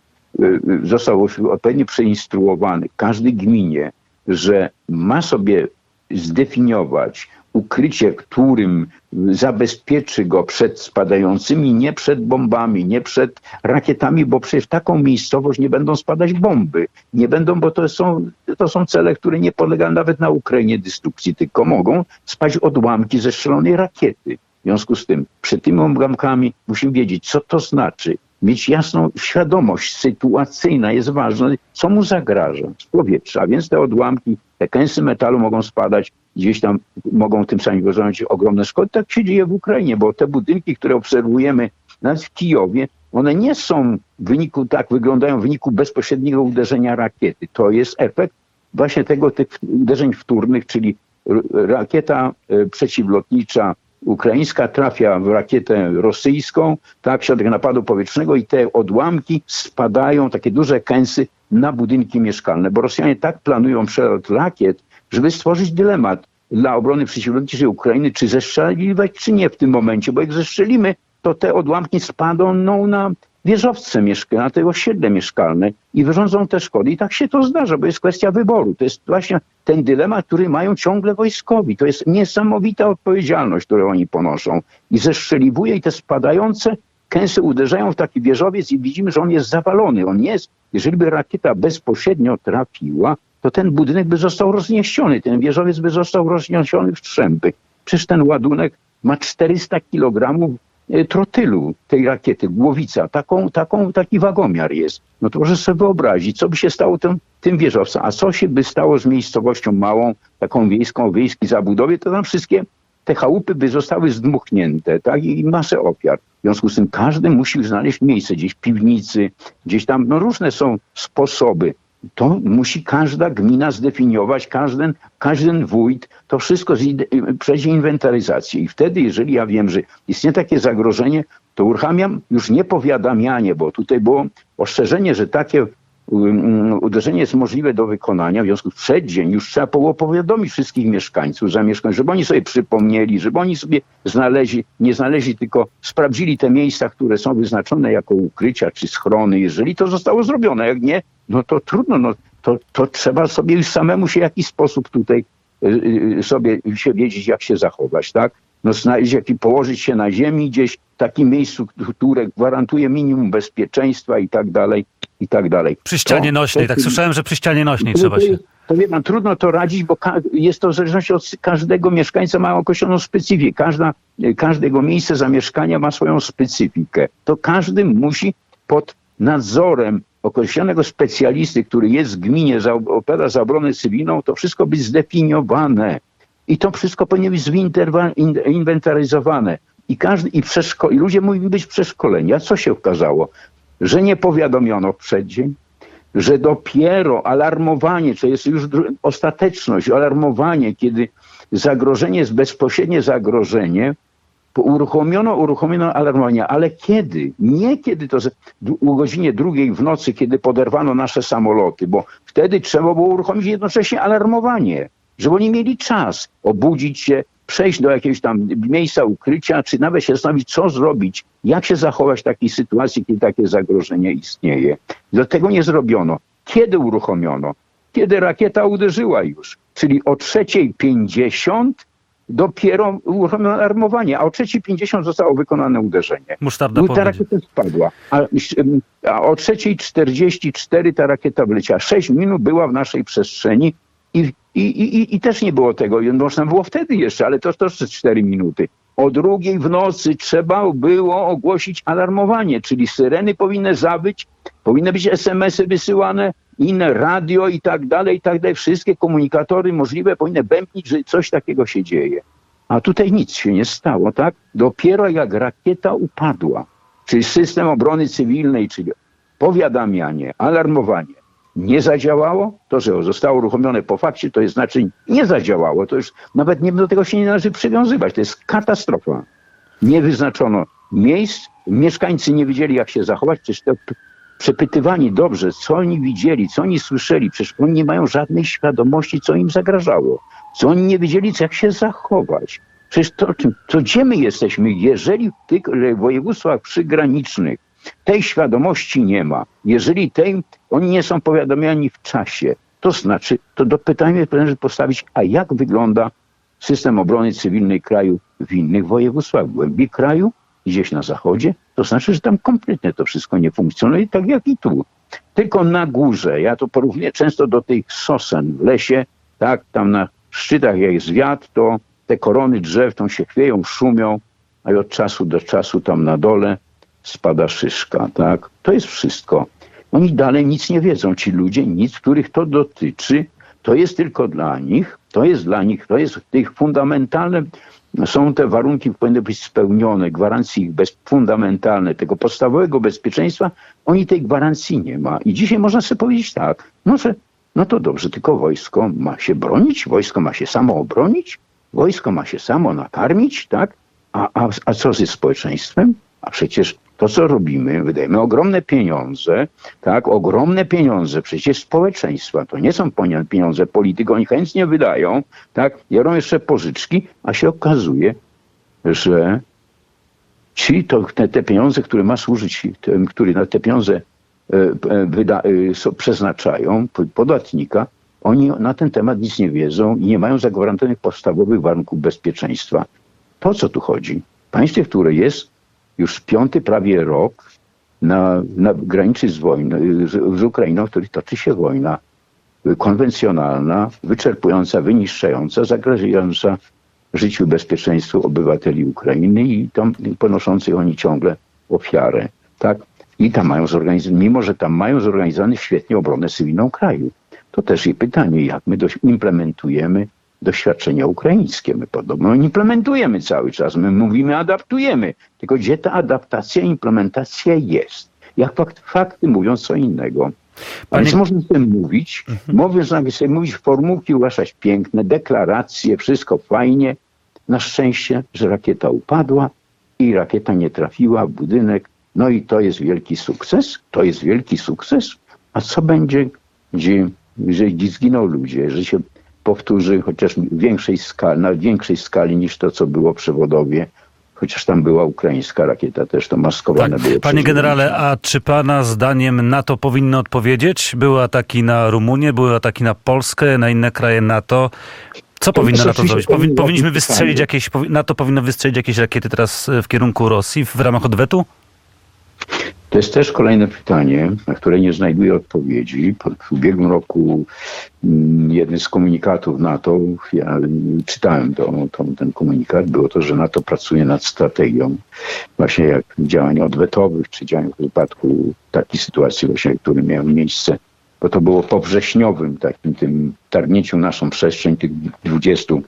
został odpowiednio przeinstruowany w każdej gminie, że ma sobie zdefiniować ukrycie, którym zabezpieczy go przed spadającymi, nie przed bombami, nie przed rakietami, bo przecież w taką miejscowość nie będą spadać bomby. Nie będą, bo to są, to są cele, które nie polegają nawet na Ukrainie destrukcji, tylko mogą spaść odłamki zestrzelonej rakiety. W związku z tym, przed tymi odłamkami musimy wiedzieć, co to znaczy. Mieć jasną świadomość sytuacyjna jest ważna, co mu zagraża z powietrza. A więc te odłamki, te kęsy metalu mogą spadać, gdzieś tam mogą tym samym wyrządzić ogromne szkody. Tak się dzieje w Ukrainie, bo te budynki, które obserwujemy nawet w Kijowie, one nie są w wyniku, tak wyglądają w wyniku bezpośredniego uderzenia rakiety. To jest efekt właśnie tego tych uderzeń wtórnych, czyli rakieta przeciwlotnicza ukraińska trafia w rakietę rosyjską, tak, w środek napadu powietrznego i te odłamki spadają, takie duże kęsy, na budynki mieszkalne, bo Rosjanie tak planują przelot rakiet, żeby stworzyć dylemat dla obrony przeciwlotniczej Ukrainy, czy zestrzeliwać, czy nie w tym momencie, bo jak zestrzelimy, to te odłamki spadną no, na wieżowce mieszkalne, na te osiedle mieszkalne i wyrządzą te szkody. I tak się to zdarza, bo jest kwestia wyboru. To jest właśnie ten dylemat, który mają ciągle wojskowi. To jest niesamowita odpowiedzialność, którą oni ponoszą. I zestrzeliwuje i te spadające kęsy uderzają w taki wieżowiec i widzimy, że on jest zawalony. On jest, jeżeli by rakieta bezpośrednio trafiła, to ten budynek by został rozniesiony. Ten wieżowiec by został rozniesiony w strzępy. Przecież ten ładunek ma czterysta kilogramów trotylu tej rakiety, głowica, taką, taką, taki wagomiar jest. No to proszę sobie wyobrazić, co by się stało tym, tym wieżowcem, a co się by stało z miejscowością małą, taką wiejską, o wiejskiej zabudowie, to tam wszystkie te chałupy by zostały zdmuchnięte, tak, i masę ofiar. W związku z tym każdy musi znaleźć miejsce, gdzieś w piwnicy, gdzieś tam, no różne są sposoby. To musi każda gmina zdefiniować, każdy, każdy wójt, to wszystko przejdzie inwentaryzację. I wtedy, jeżeli ja wiem, że istnieje takie zagrożenie, to uruchamiam już nie powiadamianie, bo tutaj było ostrzeżenie, że takie uderzenie jest możliwe do wykonania, w związku z przeddzień już trzeba było powiadomić wszystkich mieszkańców, zamieszkańców, żeby oni sobie przypomnieli, żeby oni sobie znaleźli, nie znaleźli, tylko sprawdzili te miejsca, które są wyznaczone jako ukrycia czy schrony. Jeżeli to zostało zrobione, jak nie, no to trudno, no to, to trzeba sobie już samemu się w jakiś sposób tutaj y, sobie się wiedzieć, jak się zachować, tak? No znaleźć, jak i położyć się na ziemi gdzieś w takim miejscu, które gwarantuje minimum bezpieczeństwa i tak dalej, i tak dalej. Przy ścianie to, nośnej, to, tak słyszałem, że przy ścianie nośnej to, trzeba to, się... To wie pan, trudno to radzić, bo ka- jest to w zależności od każdego mieszkańca, ma określoną specyfikę. Każda, każdego miejsce zamieszkania ma swoją specyfikę. To każdy musi pod nadzorem określonego specjalisty, który jest w gminie, za, odpowiada za obronę cywilną, to wszystko być zdefiniowane. I to wszystko powinno być zinwentaryzowane. I, każdy, i, przeszko- i ludzie muszą być przeszkoleni. A co się okazało? Że nie powiadomiono w przeddzień, że dopiero alarmowanie, to jest już ostateczność, alarmowanie, kiedy zagrożenie jest bezpośrednie zagrożenie, uruchomiono, uruchomiono alarmowanie, ale kiedy? Nie kiedy to o godzinie drugiej w nocy, kiedy poderwano nasze samoloty, bo wtedy trzeba było uruchomić jednocześnie alarmowanie, żeby oni mieli czas obudzić się, przejść do jakiegoś tam miejsca ukrycia, czy nawet się zastanowić, co zrobić, jak się zachować w takiej sytuacji, kiedy takie zagrożenie istnieje. Dlatego nie zrobiono. Kiedy uruchomiono? Kiedy rakieta uderzyła już, czyli o trzeciej pięćdziesiąt dopiero uruchomiono alarmowanie, a o trzeciej pięćdziesiąt zostało wykonane uderzenie. Musztarda No i ta rakieta spadła. A, a o trzeciej czterdzieści cztery ta rakieta wleciała. Sześć minut była w naszej przestrzeni i I, i, I też nie było tego. Można było wtedy jeszcze, ale to też cztery minuty. O drugiej w nocy trzeba było ogłosić alarmowanie, czyli syreny powinny zawyć, powinny być es em esy wysyłane, inne radio i tak dalej, i tak dalej. Wszystkie komunikatory możliwe powinny bębnić, że coś takiego się dzieje. A tutaj nic się nie stało, tak? Dopiero jak rakieta upadła, czyli system obrony cywilnej, czyli powiadamianie, alarmowanie, nie zadziałało, to, że zostało uruchomione po fakcie, to jest znaczy nie zadziałało. To już nawet nie, do tego się nie należy przywiązywać. To jest katastrofa. Nie wyznaczono miejsc, mieszkańcy nie wiedzieli, jak się zachować. Przecież to przepytywani dobrze, co oni widzieli, co oni słyszeli. Przecież oni nie mają żadnej świadomości, co im zagrażało. Co oni nie wiedzieli, jak się zachować. Przecież to, to gdzie my jesteśmy, jeżeli w tych województwach przygranicznych tej świadomości nie ma. Jeżeli tej, oni nie są powiadomiani w czasie, to znaczy, to do pytania należy postawić, a jak wygląda system obrony cywilnej kraju w innych województwach, w głębi kraju, gdzieś na zachodzie, to znaczy, że tam kompletnie to wszystko nie funkcjonuje, tak jak i tu. Tylko na górze, ja to porównuję często do tych sosen w lesie, tak, tam na szczytach jak jest wiatr, to te korony drzew tam się chwieją, szumią, a od czasu do czasu tam na dole spada szyszka, tak? To jest wszystko. Oni dalej nic nie wiedzą. Ci ludzie, nic, których to dotyczy, to jest tylko dla nich, to jest dla nich, to jest tych fundamentalne, są te warunki, powinny być spełnione, gwarancji ich bez, fundamentalne, tego podstawowego bezpieczeństwa, oni tej gwarancji nie ma. I dzisiaj można sobie powiedzieć tak, no, że, no to dobrze, tylko wojsko ma się bronić, wojsko ma się samo obronić, wojsko ma się samo nakarmić, tak? A, a, a co ze społeczeństwem? A przecież to, co robimy, wydajemy ogromne pieniądze, tak, ogromne pieniądze przecież społeczeństwa. To nie są pieniądze polityków, oni chętnie wydają, tak, biorą jeszcze pożyczki, a się okazuje, że ci to, te, te pieniądze, które ma służyć, te, które na te pieniądze e, wyda, e, so, przeznaczają podatnika, oni na ten temat nic nie wiedzą i nie mają zagwarantowanych podstawowych warunków bezpieczeństwa. To, co tu chodzi? W państwie, które jest już piąty prawie rok na, na granicy z, wojną, z, z Ukrainą, w której toczy się wojna konwencjonalna, wyczerpująca, wyniszczająca, zagrażająca życiu i bezpieczeństwu obywateli Ukrainy i tam ponoszących oni ciągle ofiarę. Tak? I tam mają zorganizowane, mimo że tam mają zorganizowaną świetnie obronę cywilną kraju. To też jest pytanie, jak my dość implementujemy doświadczenia ukraińskie. My podobno implementujemy cały czas, my mówimy adaptujemy, tylko gdzie ta adaptacja, implementacja jest? Jak fakt, fakty mówią co innego. A Panie... więc można sobie mówić, mhm. można sobie mówić formułki, ułaszać piękne, deklaracje, wszystko fajnie. Na szczęście, że rakieta upadła i rakieta nie trafiła w budynek. No i to jest wielki sukces, to jest wielki sukces. A co będzie, gdzie, gdzie zginą ludzie, że się powtórzy chociaż w większej skali, na większej skali niż to, co było przy Wodowie, chociaż tam była ukraińska rakieta, też to maskowane tak. było. Panie generale, a czy pana zdaniem NATO powinno odpowiedzieć? Były ataki na Rumunię, były ataki na Polskę, na inne kraje NATO. Co to powinno NATO zrobić? Powi- powinniśmy wystrzelić jakieś, NATO powinno wystrzelić jakieś rakiety teraz w kierunku Rosji w ramach odwetu? To jest też kolejne pytanie, na które nie znajduję odpowiedzi. W ubiegłym roku jeden z komunikatów NATO, ja czytałem to, to, ten komunikat, było to, że NATO pracuje nad strategią właśnie jak działań odwetowych, czy działań w wypadku takiej sytuacji właśnie, które miały miejsce, bo to było po wrześniowym takim tym targnięciu naszą przestrzeń tych dwudziestu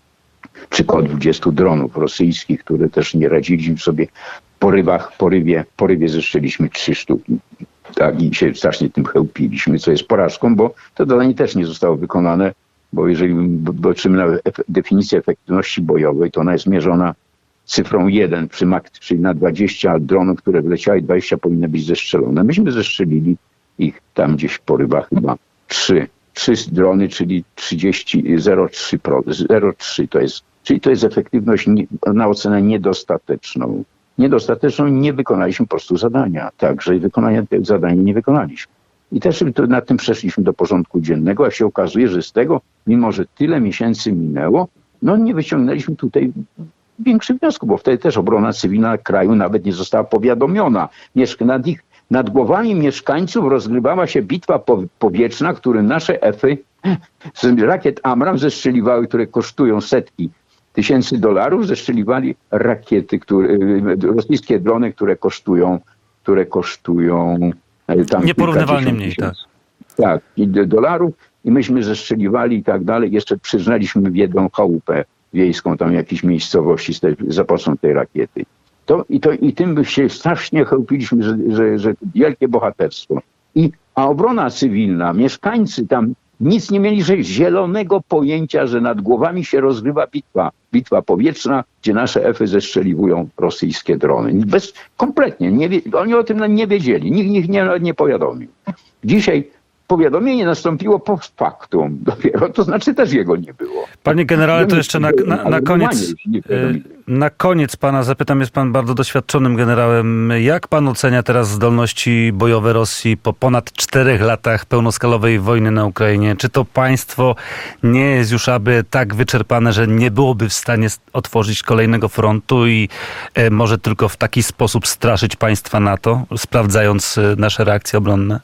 czy koło dwudziestu dronów rosyjskich, które też nie radziliśmy sobie w porywach, porywie, porywie zeszczeliśmy trzy sztuki. Tak, i się strasznie tym chełpiliśmy, co jest porażką, bo to zadanie też nie zostało wykonane, bo jeżeli patrzymy na ef- definicję efektywności bojowej, to ona jest mierzona cyfrą jeden przy mak, czyli na dwadzieścia dronów, które wleciały, dwadzieścia powinny być zestrzelone. Myśmy zestrzelili ich tam gdzieś w porywach chyba trzy. Trzy drony, czyli trzydzieści, zero przecinek trzy to jest, czyli to jest efektywność nie, na ocenę niedostateczną. Niedostateczną nie wykonaliśmy po prostu zadania. Także i wykonania tego zadania nie wykonaliśmy. I też nad tym przeszliśmy do porządku dziennego, a się okazuje, że z tego, mimo że tyle miesięcy minęło, no nie wyciągnęliśmy tutaj większych wniosków, bo wtedy też obrona cywilna kraju nawet nie została powiadomiona. Nad ich Nad głowami mieszkańców rozgrywała się bitwa powietrzna, które nasze efy z rakiet Amram zestrzeliwały, które kosztują setki tysięcy dolarów, zestrzeliwali rakiety, które, rosyjskie drony, które kosztują, które kosztują tam nieporównywalnie mniej, tak. Tak, i dolarów i myśmy zestrzeliwali i tak dalej. Jeszcze przyznaliśmy w jedną chałupę wiejską, tam jakiejś miejscowości z tej, za pomocą tej rakiety. To, i, to, I tym by się strasznie chełpiliśmy, że, że, że wielkie bohaterstwo. I, a obrona cywilna, mieszkańcy tam nic nie mieli, że zielonego pojęcia, że nad głowami się rozgrywa bitwa, bitwa powietrzna, gdzie nasze efy zestrzeliwują rosyjskie drony. Bez, kompletnie, nie, oni o tym nie wiedzieli, nikt ich nie, nie powiadomił. Dzisiaj powiadomienie nastąpiło post factum dopiero, to znaczy też jego nie było. Panie generale, to jeszcze na, na, na koniec na koniec pana zapytam, jest pan bardzo doświadczonym generałem. Jak pan ocenia teraz zdolności bojowe Rosji po ponad czterech latach pełnoskalowej wojny na Ukrainie? Czy to państwo nie jest już aby tak wyczerpane, że nie byłoby w stanie otworzyć kolejnego frontu i e, może tylko w taki sposób straszyć państwa NATO, sprawdzając e, nasze reakcje obronne?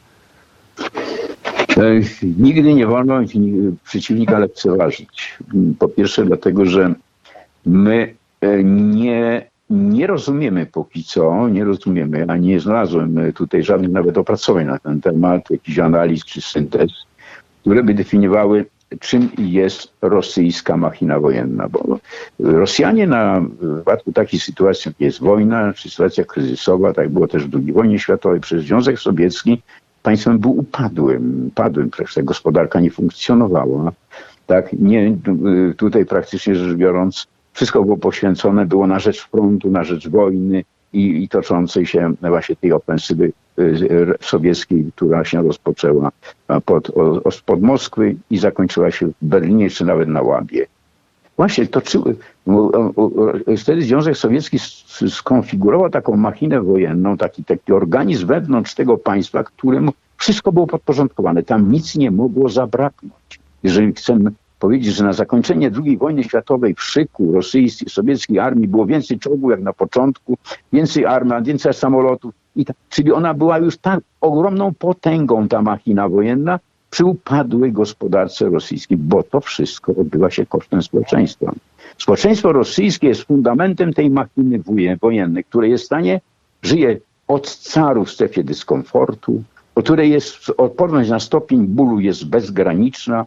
Nigdy nie wolno przeciwnika lekceważyć. Po pierwsze dlatego, że my nie, nie rozumiemy póki co, nie rozumiemy, a nie znalazłem tutaj żadnych nawet opracowań na ten temat, jakichś analiz czy syntez, które by definiowały, czym jest rosyjska machina wojenna. Bo Rosjanie na, w przypadku takiej sytuacji, jak jest wojna, czy sytuacja kryzysowa, tak było też w drugiej wojnie światowej, przez Związek Sowiecki, państwem był upadłym, upadłym, przecież ta gospodarka nie funkcjonowała. Tak, nie, tutaj praktycznie rzecz biorąc, wszystko było poświęcone, było na rzecz frontu, na rzecz wojny i, i toczącej się właśnie tej ofensywy sowieckiej, która się rozpoczęła pod, od Moskwy i zakończyła się w Berlinie, czy nawet na Łabie. Właśnie toczyły, wtedy Związek Sowiecki skonfigurował taką machinę wojenną, taki, taki organizm wewnątrz tego państwa, któremu wszystko było podporządkowane. Tam nic nie mogło zabraknąć. Jeżeli chcemy powiedzieć, że na zakończenie drugiej wojny światowej w szyku rosyjskiej, sowieckiej armii było więcej czołgów jak na początku, więcej armii, więcej samolotów. I ta, czyli ona była już tak ogromną potęgą, ta machina wojenna, przy upadłej gospodarce rosyjskiej, bo to wszystko odbywa się kosztem społeczeństwa. Społeczeństwo rosyjskie jest fundamentem tej machiny wojennej, które jest w stanie, żyje od caru w strefie dyskomfortu, o której jest odporność na stopień bólu jest bezgraniczna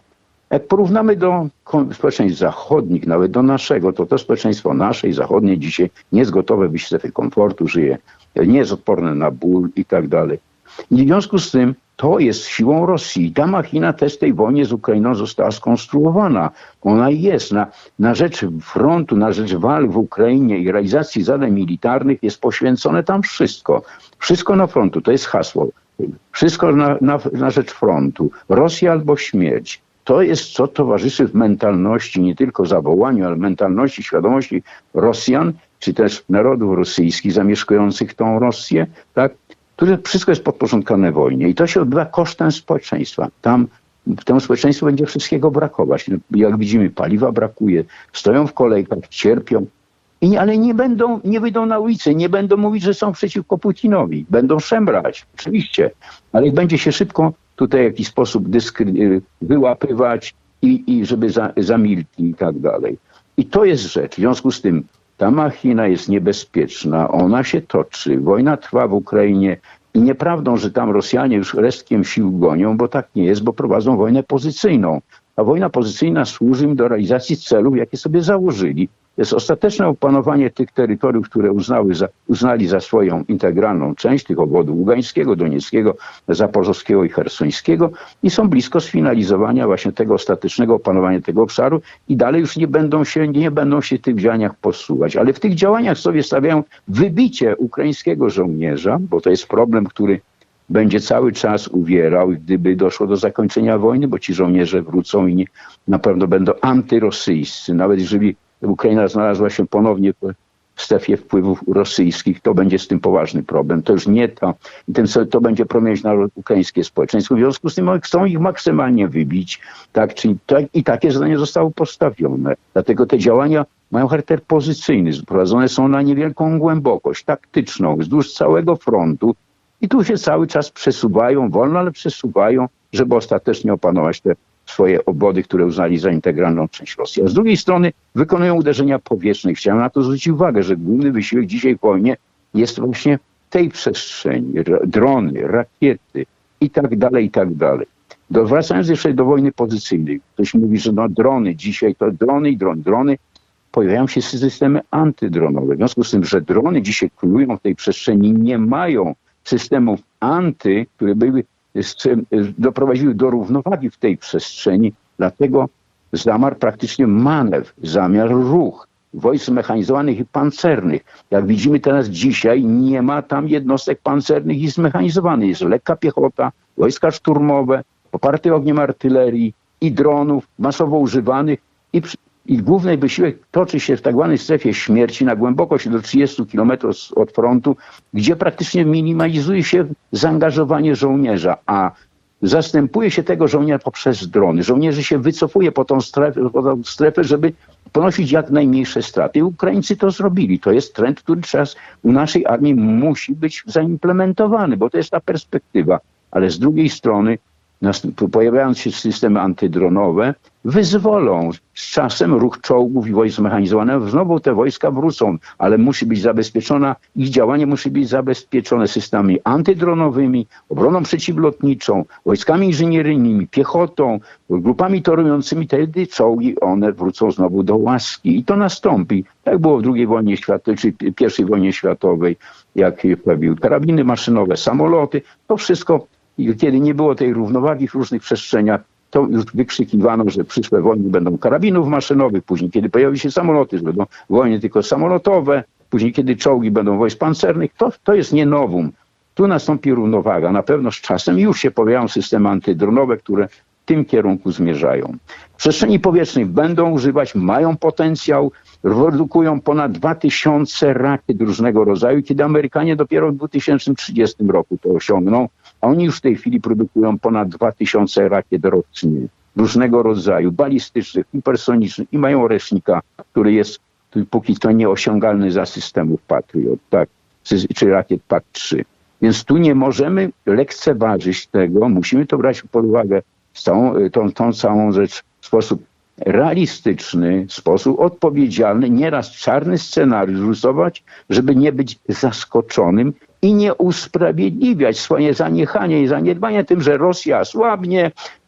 Jak porównamy do społeczeństw zachodnich, nawet do naszego, to to społeczeństwo nasze i zachodnie dzisiaj nie jest gotowe wyjść z strefy komfortu, żyje, nie jest odporne na ból i tak dalej. I w związku z tym to jest siłą Rosji. Ta machina też w tej wojnie z Ukrainą została skonstruowana. Ona jest na, na rzecz frontu, na rzecz walk w Ukrainie i realizacji zadań militarnych jest poświęcone tam wszystko. Wszystko na frontu, to jest hasło. Wszystko na, na, na rzecz frontu. Rosja albo śmierć. To jest, co towarzyszy w mentalności, nie tylko zawołaniu, ale mentalności, świadomości Rosjan, czy też narodów rosyjskich zamieszkujących tą Rosję, tak? Które wszystko jest podporządkowane wojnie. I to się odbywa kosztem społeczeństwa. Tam temu społeczeństwu będzie wszystkiego brakować. Jak widzimy, paliwa brakuje, stoją w kolejkach, cierpią, i nie, ale nie będą, nie wyjdą na ulicę, nie będą mówić, że są przeciwko Putinowi. Będą szemrać, oczywiście, ale będzie się szybko tutaj w jakiś sposób dyskry- wyłapywać i, i żeby za, zamilkli i tak dalej. I to jest rzecz. W związku z tym ta machina jest niebezpieczna, ona się toczy, wojna trwa w Ukrainie i nieprawdą, że tam Rosjanie już resztkiem sił gonią, bo tak nie jest, bo prowadzą wojnę pozycyjną. A wojna pozycyjna służy im do realizacji celów, jakie sobie założyli. Jest ostateczne opanowanie tych terytoriów, które uznały za, uznali za swoją integralną część, tych obwodów Ługańskiego, Donieckiego, Zaporowskiego i Chersońskiego i są blisko sfinalizowania właśnie tego ostatecznego opanowania tego obszaru i dalej już nie będą się, nie będą się w tych działaniach posuwać. Ale w tych działaniach sobie stawiają wybicie ukraińskiego żołnierza, bo to jest problem, który będzie cały czas uwierał, gdyby doszło do zakończenia wojny, bo ci żołnierze wrócą i nie, na pewno będą antyrosyjscy. Nawet jeżeli Ukraina znalazła się ponownie w strefie wpływów rosyjskich, to będzie z tym poważny problem. To już nie to, ten, to będzie promienić na ukraińskie społeczeństwo. W związku z tym chcą ich maksymalnie wybić, tak? Czyli tak, i takie zadanie zostało postawione. Dlatego te działania mają charakter pozycyjny, prowadzone są na niewielką głębokość, taktyczną, wzdłuż całego frontu i tu się cały czas przesuwają, wolno, ale przesuwają, żeby ostatecznie opanować te swoje obwody, które uznali za integralną część Rosji. A z drugiej strony wykonują uderzenia powietrzne. Chciałem na to zwrócić uwagę, że główny wysiłek dzisiaj w wojnie jest właśnie w tej przestrzeni. Drony, rakiety i tak dalej, i tak dalej. Do, wracając jeszcze do wojny pozycyjnej. Ktoś mówi, że no drony dzisiaj to drony i drony. Drony pojawiają się systemy antydronowe. W związku z tym, że drony dzisiaj królują w tej przestrzeni, nie mają systemów anty, które były doprowadziły do równowagi w tej przestrzeni, dlatego zamarł praktycznie manewr, zamiar ruch wojsk zmechanizowanych i pancernych. Jak widzimy teraz dzisiaj, nie ma tam jednostek pancernych i zmechanizowanych. Jest lekka piechota, wojska szturmowe, poparte ogniem artylerii i dronów masowo używanych i, i główny wysiłek toczy się w tak zwanej strefie śmierci na głębokość do trzydziestu kilometrów od frontu, gdzie praktycznie minimalizuje się zaangażowanie żołnierza, a zastępuje się tego żołnierza poprzez drony. Żołnierzy się wycofuje po tą strefę, po tą strefę, żeby ponosić jak najmniejsze straty. I Ukraińcy to zrobili. To jest trend, który teraz u naszej armii musi być zaimplementowany, bo to jest ta perspektywa. Ale z drugiej strony pojawiając się systemy antydronowe, wyzwolą z czasem ruch czołgów i wojsk zmechanizowanych. Znowu te wojska wrócą, ale musi być zabezpieczona, ich działanie musi być zabezpieczone systemami antydronowymi, obroną przeciwlotniczą, wojskami inżynieryjnymi, piechotą, grupami torującymi. Wtedy czołgi, one wrócą znowu do łaski. I to nastąpi, tak było w drugiej wojnie światowej, czy pierwszej wojnie światowej, jak pojawiły karabiny maszynowe, samoloty. To wszystko. I kiedy nie było tej równowagi w różnych przestrzeniach, to już wykrzykiwano, że przyszłe wojny będą karabinów maszynowych, później kiedy pojawiły się samoloty, że będą wojny tylko samolotowe, później kiedy czołgi będą wojsk pancernych, to, to jest nie nowum. Tu nastąpi równowaga. Na pewno z czasem już się pojawiają systemy antydronowe, które w tym kierunku zmierzają. W przestrzeni powietrznej będą używać, mają potencjał, produkują ponad dwa tysiące rakiet różnego rodzaju, kiedy Amerykanie dopiero w dwa tysiące trzydziestym roku to osiągną, a oni już w tej chwili produkują ponad dwa tysiące rakiet rocznie, różnego rodzaju, balistycznych, hipersonicznych i mają ręcznika, który jest póki co nieosiągalny za systemów Patriot, tak, czy rakiet P A C trzy. Więc tu nie możemy lekceważyć tego, musimy to brać pod uwagę, całą, tą, tą całą rzecz w sposób realistyczny, w sposób odpowiedzialny, nieraz czarny scenariusz rysować, żeby nie być zaskoczonym i nie usprawiedliwiać swoje zaniechanie i zaniedbanie tym, że Rosja słabnie,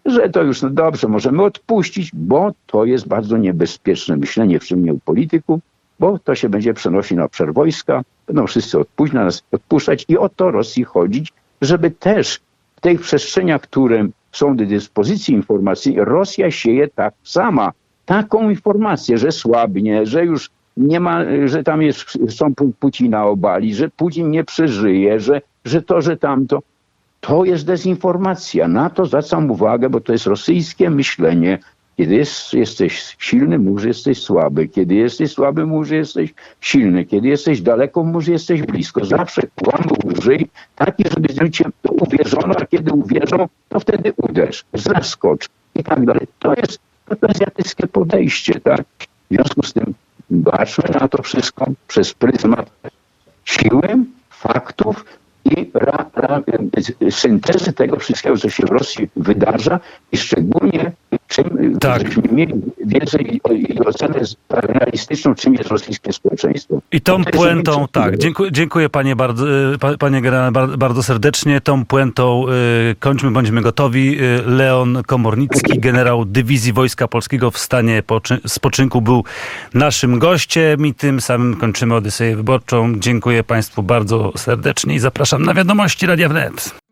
że to już no dobrze, możemy odpuścić, bo to jest bardzo niebezpieczne myślenie w czymnie u polityków, bo to się będzie przenosić na obszar wojska, będą wszyscy odpuść, na nas odpuszczać i o to Rosji chodzić, żeby też w tych przestrzeniach, które są do dyspozycji informacyjnej, Rosja sieje tak sama. Taką informację, że słabnie, że już nie ma, że tam jest, chcą Putina obalić, że Putin nie przeżyje, że, że to, że tamto. To jest dezinformacja. Na to zwracam uwagę, bo to jest rosyjskie myślenie. Kiedy jest, jesteś silny, mów, że jesteś słaby. Kiedy jesteś słaby, mów, że jesteś silny. Kiedy jesteś daleko, mów, że jesteś blisko. Zawsze kłam użyj, taki, żeby ludzie uwierzono, a kiedy uwierzą, to wtedy uderz, zaskocz i tak dalej. To jest to azjatyckie podejście, tak? W związku z tym patrzmy na to wszystko przez pryzmat siły, faktów i ra, ra, syntezy tego wszystkiego, co się w Rosji wydarza i szczególnie czym, tak. żebyśmy mieli wiedzę i, i ocenę realistyczną, czym jest rosyjskie społeczeństwo. I tą to puentą, tak, dziękuję, dziękuję panie, bardzo, panie generale bardzo serdecznie. Tą puentą y, kończmy, bądźmy gotowi. Y, Leon Komornicki, generał Dywizji Wojska Polskiego w stanie poczy- spoczynku, był naszym gościem i tym samym kończymy Odyseję Wyborczą. Dziękuję państwu bardzo serdecznie i zapraszam na wiadomości Radia Wnet.